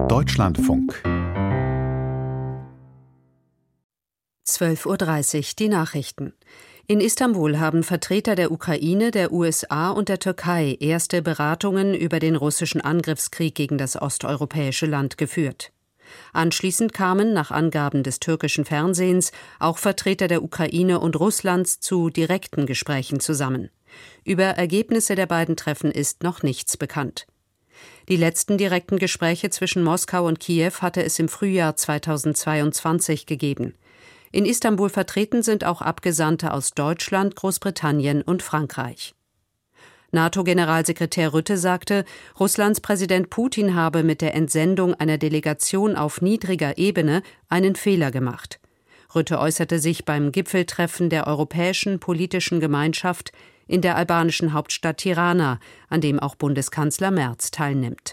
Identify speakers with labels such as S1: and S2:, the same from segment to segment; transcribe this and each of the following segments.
S1: Deutschlandfunk
S2: 12:30 Uhr, die Nachrichten. In Istanbul haben Vertreter der Ukraine, der USA und der Türkei erste Beratungen über den russischen Angriffskrieg gegen das osteuropäische Land geführt. Anschließend kamen, nach Angaben des türkischen Fernsehens, auch Vertreter der Ukraine und Russlands zu direkten Gesprächen zusammen. Über Ergebnisse der beiden Treffen ist noch nichts bekannt. Die letzten direkten Gespräche zwischen Moskau und Kiew hatte es im Frühjahr 2022 gegeben. In Istanbul vertreten sind auch Abgesandte aus Deutschland, Großbritannien und Frankreich. NATO-Generalsekretär Rutte sagte, Russlands Präsident Putin habe mit der Entsendung einer Delegation auf niedriger Ebene einen Fehler gemacht. Rutte äußerte sich beim Gipfeltreffen der Europäischen Politischen Gemeinschaft in der albanischen Hauptstadt Tirana, an dem auch Bundeskanzler Merz teilnimmt.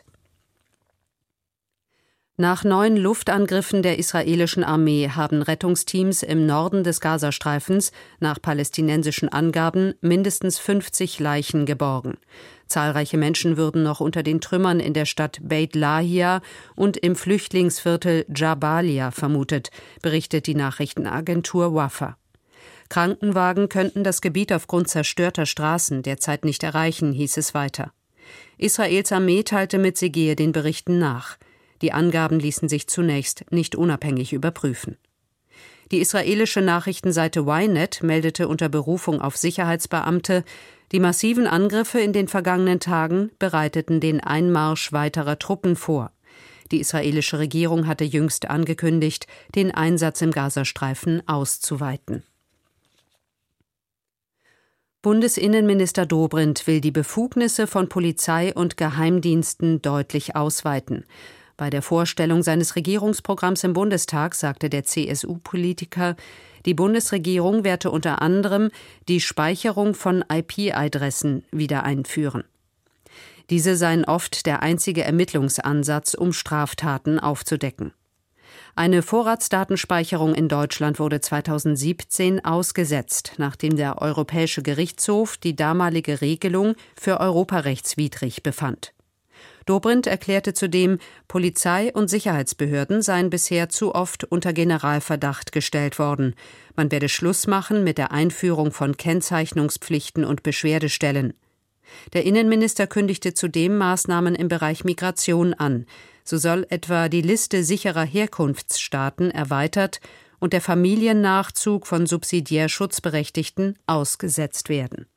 S2: Nach 9 Luftangriffen der israelischen Armee haben Rettungsteams im Norden des Gazastreifens nach palästinensischen Angaben mindestens 50 Leichen geborgen. Zahlreiche Menschen würden noch unter den Trümmern in der Stadt Beit Lahia und im Flüchtlingsviertel Jabalia vermutet, berichtet die Nachrichtenagentur Wafa. Krankenwagen könnten das Gebiet aufgrund zerstörter Straßen derzeit nicht erreichen, hieß es weiter. Israels Armee teilte mit, sie gehe den Berichten nach. Die Angaben ließen sich zunächst nicht unabhängig überprüfen. Die israelische Nachrichtenseite Ynet meldete unter Berufung auf Sicherheitsbeamte, die massiven Angriffe in den vergangenen Tagen bereiteten den Einmarsch weiterer Truppen vor. Die israelische Regierung hatte jüngst angekündigt, den Einsatz im Gazastreifen auszuweiten. Bundesinnenminister Dobrindt will die Befugnisse von Polizei und Geheimdiensten deutlich ausweiten. Bei der Vorstellung seines Regierungsprogramms im Bundestag sagte der CSU-Politiker, die Bundesregierung werde unter anderem die Speicherung von IP-Adressen wieder einführen. Diese seien oft der einzige Ermittlungsansatz, um Straftaten aufzudecken. Eine Vorratsdatenspeicherung in Deutschland wurde 2017 ausgesetzt, nachdem der Europäische Gerichtshof die damalige Regelung für europarechtswidrig befand. Dobrindt erklärte zudem, Polizei und Sicherheitsbehörden seien bisher zu oft unter Generalverdacht gestellt worden. Man werde Schluss machen mit der Einführung von Kennzeichnungspflichten und Beschwerdestellen. Der Innenminister kündigte zudem Maßnahmen im Bereich Migration an. So soll etwa die Liste sicherer Herkunftsstaaten erweitert und der Familiennachzug von subsidiär Schutzberechtigten ausgesetzt werden.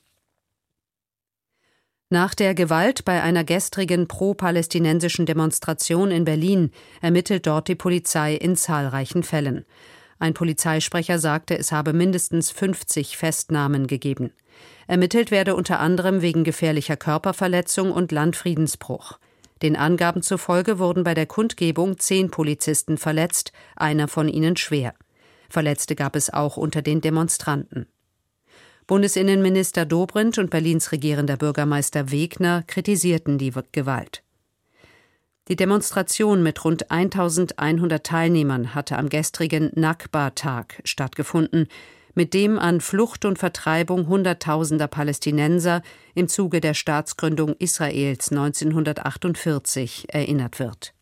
S2: Nach der Gewalt bei einer gestrigen pro-palästinensischen Demonstration in Berlin ermittelt dort die Polizei in zahlreichen Fällen. Ein Polizeisprecher sagte, es habe mindestens 50 Festnahmen gegeben. Ermittelt werde unter anderem wegen gefährlicher Körperverletzung und Landfriedensbruch. Den Angaben zufolge wurden bei der Kundgebung 10 Polizisten verletzt, einer von ihnen schwer. Verletzte gab es auch unter den Demonstranten. Bundesinnenminister Dobrindt und Berlins regierender Bürgermeister Wegner kritisierten die Gewalt. Die Demonstration mit rund 1100 Teilnehmern hatte am gestrigen Nakba-Tag stattgefunden, mit dem an Flucht und Vertreibung Hunderttausender Palästinenser im Zuge der Staatsgründung Israels 1948 erinnert wird.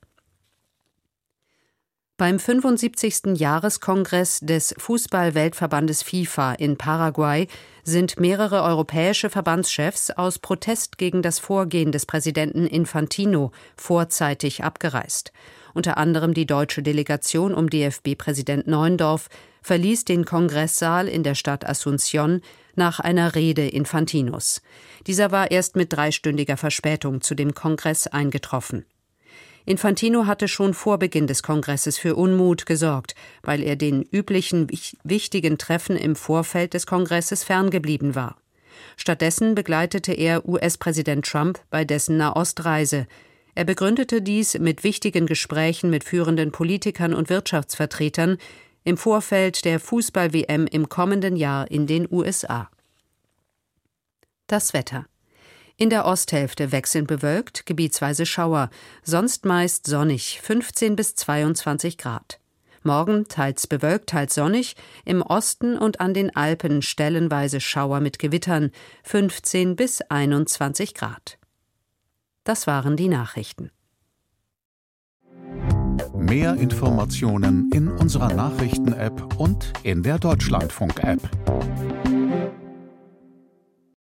S2: Beim 75. Jahreskongress des Fußball-Weltverbandes FIFA in Paraguay sind mehrere europäische Verbandschefs aus Protest gegen das Vorgehen des Präsidenten Infantino vorzeitig abgereist. Unter anderem die deutsche Delegation um DFB-Präsident Neuendorf verließ den Kongresssaal in der Stadt Asunción nach einer Rede Infantinos. Dieser war erst mit 3-stündiger Verspätung zu dem Kongress eingetroffen. Infantino hatte schon vor Beginn des Kongresses für Unmut gesorgt, weil er den üblichen wichtigen Treffen im Vorfeld des Kongresses ferngeblieben war. Stattdessen begleitete er US-Präsident Trump bei dessen Nahostreise. Er begründete dies mit wichtigen Gesprächen mit führenden Politikern und Wirtschaftsvertretern im Vorfeld der Fußball-WM im kommenden Jahr in den USA. Das Wetter. In der Osthälfte wechselnd bewölkt, gebietsweise Schauer, sonst meist sonnig, 15 bis 22 Grad. Morgen teils bewölkt, teils sonnig, im Osten und an den Alpen stellenweise Schauer mit Gewittern, 15 bis 21 Grad. Das waren die Nachrichten.
S1: Mehr Informationen in unserer Nachrichten-App und in der Deutschlandfunk-App.